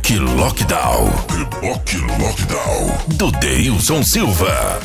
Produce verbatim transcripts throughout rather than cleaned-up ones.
Reboque Lockdown. Reboque Lockdown. Do Deilson Silva.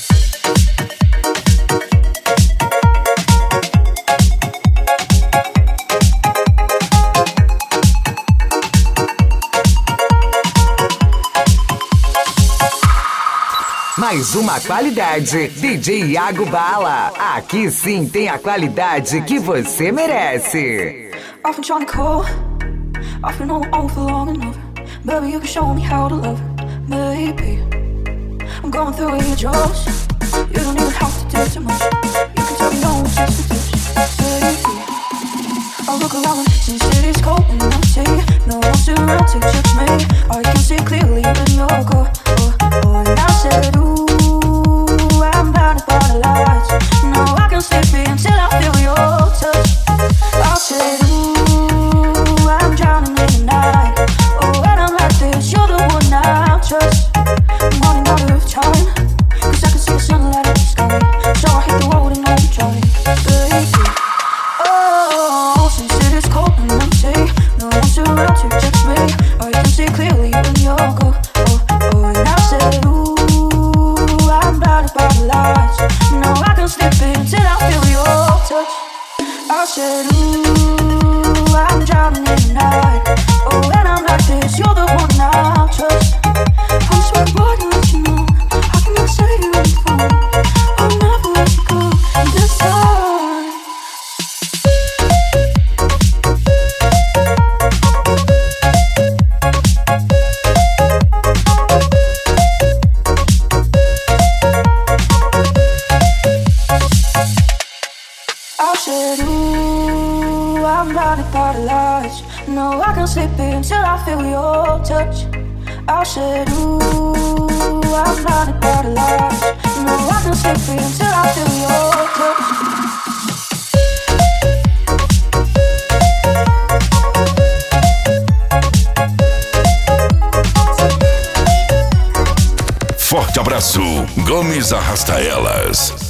Mais uma qualidade, D J Iago Bala. Aqui sim tem a qualidade que você merece. I've been trying to call, I've been on my own for long enough. Baby, you can show me how to love. Maybe I'm going through your drawers. You don't even have to do too much. You can tell me no just to touch. Baby, I look around and see it's cold and empty. No one's around to judge me. I can see clearly when you're gone. Oh, oh, and I said, ooh, I'm blinded by the lights. No, I can't sleep until I feel your touch. I said, ooh, I'm drowning in the night. Oh, when I'm like this, you're the one I trust. I'm running out of time, cause I can see the sunlight in the sky. So I hit the road and overdrive, baby. Oh, since it is cold and empty, no one's around to judge me. I can see clearly when you're gone. Oh, oh, and I said, ooh, I'm blinded by the lights. No, I can't sleep until I feel your touch. I said, ooh, I'm drowning in the night. Oh, when I'm like this, you're the one I trust. I'm so bored to let you know. I can never say you on the phone. I'll never let you go this time. I said, ooh, I'm blinded by the lights. No, I can't sleep until I feel your touch. I said, ooh, I'm blinded by the lights. No, I can't sleep until I feel your touch. Forte abraço, Gomes Arrasta Elas.